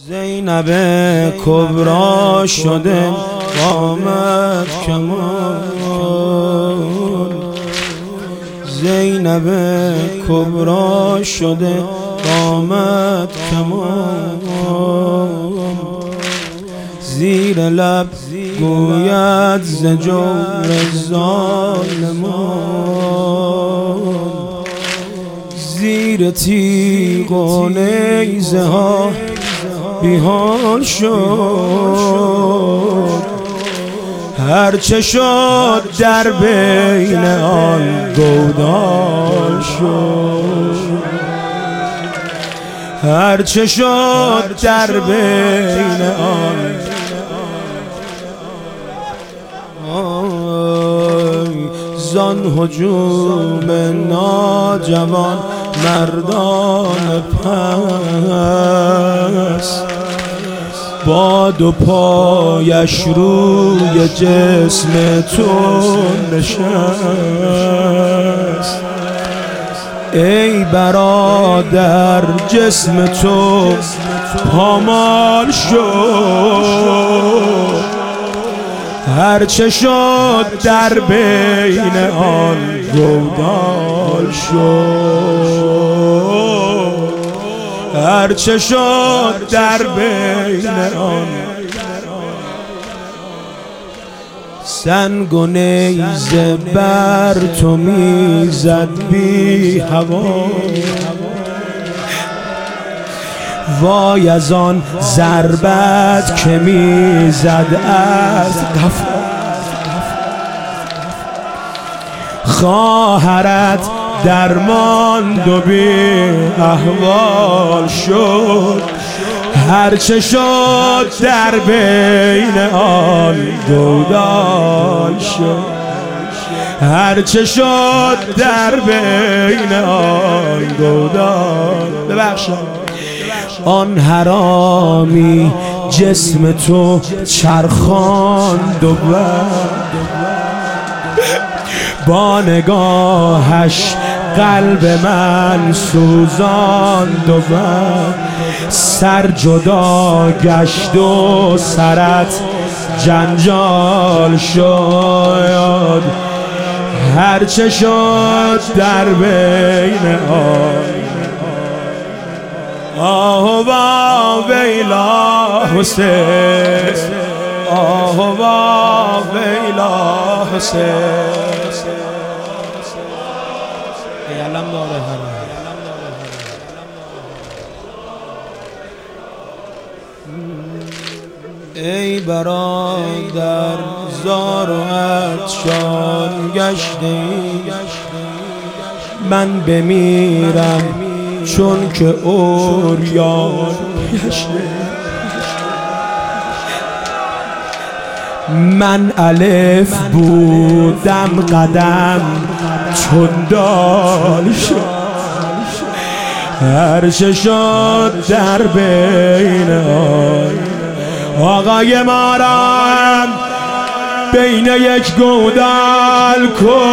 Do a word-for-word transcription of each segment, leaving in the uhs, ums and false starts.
زینب کبرا شده قامت کمان، زینب کبرا شده قامت کمان، زیر لب گوید ز جور ظالمان، زیر تیغ و نیزه ها بیحال شد، هرچه شد در بین آن گودال شد، هرچه شد در بین آن زان هجوم ناجوان مردان پس، با دو پایش روی جسم تو نشست. ای برادر جسم تو پامال شد، هرچه شد در بین آن گودال شد، هرچه شد در بین آن سنگ و نیزه بر تو میزد بی هوا. وای از آن ضربت که میزد از قفا، خواهرت درماند و بی احوال شد، هرچه شد در بین آن گودال شد، هرچه شد در بین آن گودال. ببخشید آن حرامی جسم تو چرخاند و با نگاهش قلب من سوزاند و سر جدا گشت و سرت جنجال شد، هرچه شد در بین آن آه و ویلا حسین، آه و ویلا حسین. ای علم داره ای برادر زار و عطشان گشته، من بمیرم چون که اوریان گشته. من الف بودم قدم چون دال شد، هرچه شد در بین آن آقای مارم بین یک گودال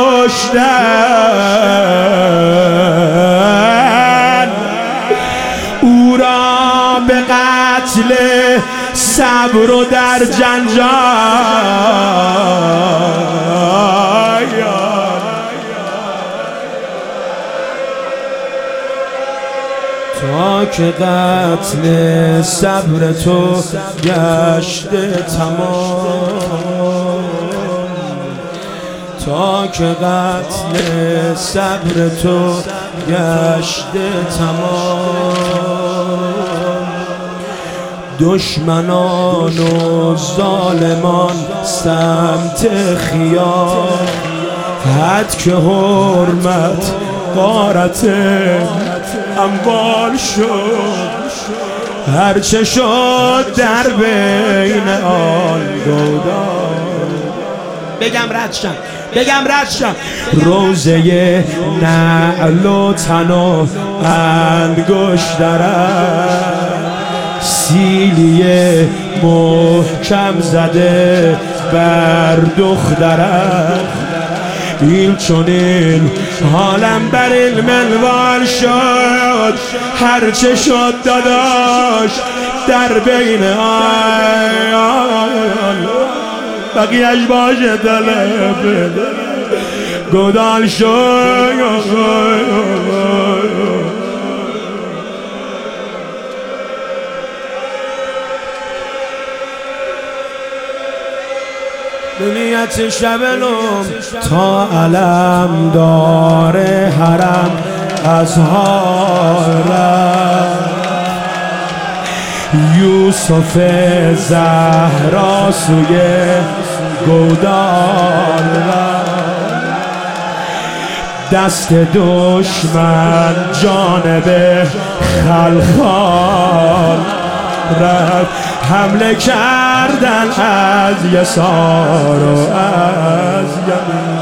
کشتن، او را به قتل صبر و در جنجال، تا که قتل صبر تو گشته تمام، تا که قتل صبر تو گشته تمام، دشمنان و ظالمان سمت خیال، حد که حرمت غارت اموال شد، هرچه شد در بین آن گودال. بگم ردشم بگم ردشم روزه نعل و تن و انگشترم، سیلیه محکم زده بر دخترم، این چونین حالم بر المنوال شد، هرچه شد داداش در بین آیان بقیهش باشه دل گودال شد. دنیت شبلم تا علم داره حرم از حالم یوسف زهرا سوی گودال دست دشمن جانب خلخال رفت حمله کردن از یسار و از یمین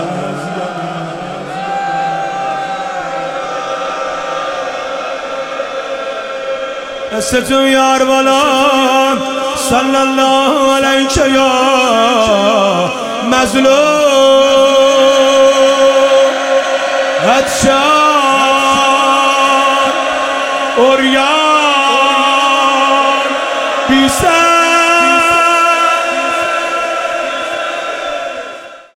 دستتون یار بالا صلی الله علیک یا مظلوم عطشان عریان بی سر